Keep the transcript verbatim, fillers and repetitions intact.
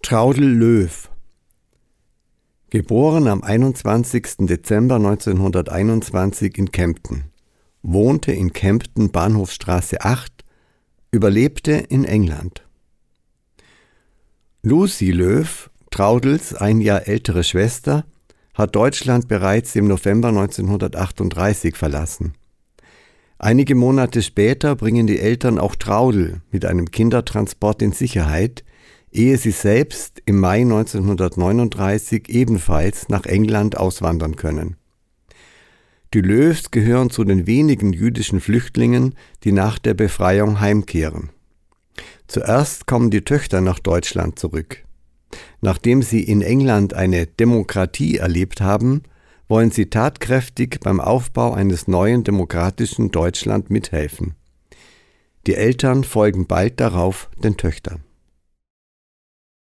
Traudl Löw, geboren am einundzwanzigsten Dezember neunzehnhunderteinundzwanzig in Kempten, wohnte in Kempten Bahnhofstraße acht, überlebte in England. Lucy Löw, Traudls ein Jahr ältere Schwester, hat Deutschland bereits im November neunzehnhundertachtunddreißig verlassen. Einige Monate später bringen die Eltern auch Traudl mit einem Kindertransport in Sicherheit, ehe sie selbst im Mai neunzehnhundertneununddreißig ebenfalls nach England auswandern können. Die Löws gehören zu den wenigen jüdischen Flüchtlingen, die nach der Befreiung heimkehren. Zuerst kommen die Töchter nach Deutschland zurück. Nachdem sie in England eine Demokratie erlebt haben, wollen sie tatkräftig beim Aufbau eines neuen demokratischen Deutschland mithelfen. Die Eltern folgen bald darauf den Töchtern.